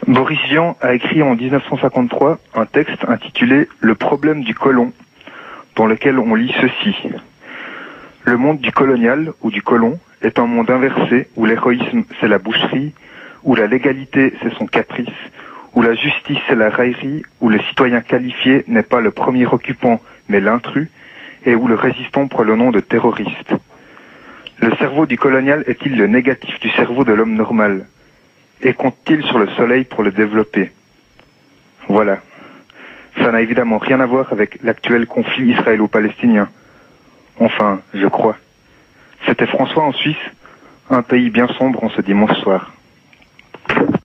Boris Vian a écrit en 1953 un texte intitulé « Le problème du colon », dans lequel on lit ceci. Le monde du colonial ou du colon est un monde inversé où l'héroïsme c'est la boucherie, où la légalité c'est son caprice, où la justice c'est la raillerie, où le citoyen qualifié n'est pas le premier occupant mais l'intrus, et où le résistant prend le nom de terroriste. Le cerveau du colonial est-il le négatif du cerveau de l'homme normal? Et compte-t-il sur le soleil pour le développer? Voilà. Ça n'a évidemment rien à voir avec l'actuel conflit israélo-palestinien. Enfin, je crois. C'était François en Suisse, un pays bien sombre en ce dimanche soir.